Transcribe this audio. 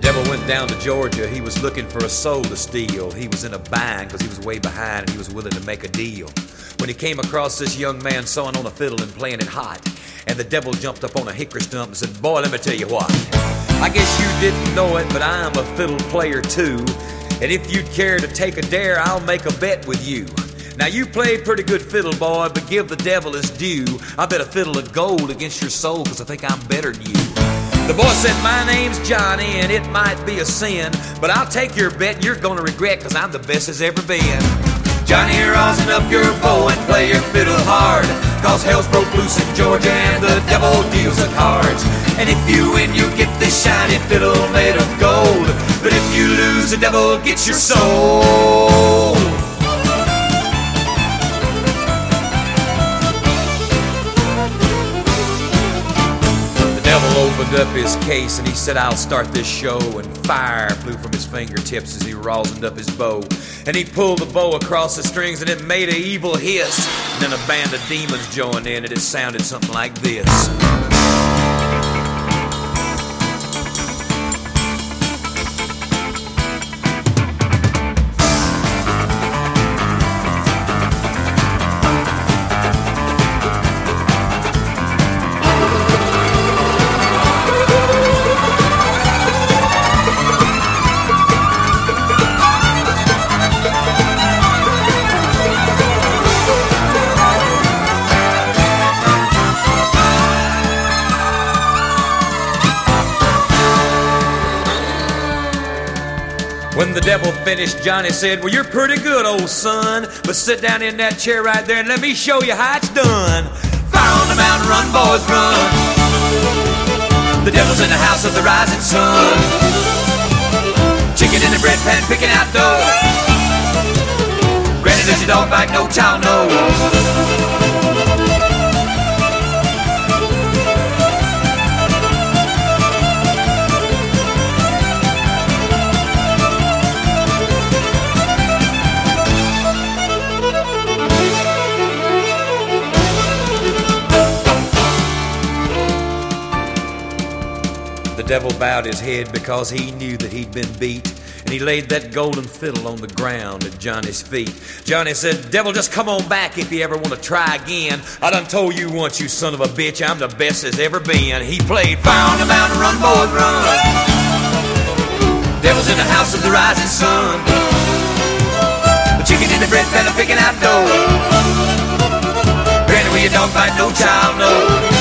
Devil went down to Georgia, he was looking for a soul to steal. He was in a bind because he was way behind and he was willing to make a deal. When he came across this young man sawing on a fiddle and playing it hot, and the devil jumped up on a hickory stump and said, "Boy, let me tell you what. I guess you didn't know it, but I'm a fiddle player too. And if you'd care to take a dare, I'll make a bet with you. Now you play pretty good fiddle, boy, but give the devil his due. I bet a fiddle of gold against your soul, cause I think I'm better than you." The boy said, "My name's Johnny, and it might be a sin, but I'll take your bet and you're gonna regret, cause I'm the best as ever been. Johnny, rosin up your bow and play your fiddle hard, cause hell's broke loose in Georgia and the devil deals the cards. And if you win, you get this shiny fiddle made of gold, but if you lose, the devil gets your soul." The devil opened up his case and he said, "I'll start this show," and fire flew from his fingertips as he rosined up his bow. And he pulled the bow across the strings and it made an evil hiss. And then a band of demons joined in and it sounded something like this. When the devil finished, Johnny said, "Well, you're pretty good, old son, but sit down in that chair right there and let me show you how it's done. Fire on the mountain, run, boys, run. The devil's in the house of the rising sun. Chicken in the bread pan, picking out dough. Granny, does your dog bite? No child, no." The devil bowed his head because he knew that he'd been beat, and he laid that golden fiddle on the ground at Johnny's feet. Johnny said, "Devil, just come on back if you ever want to try again. I done told you once, you son of a bitch, I'm the best there's ever been." He played "Fire on the mountain, run, boys, run. Devil's in the house of the rising sun. The chicken in the bread pan, picking out dough. Granny, will your dog bite? No child, no."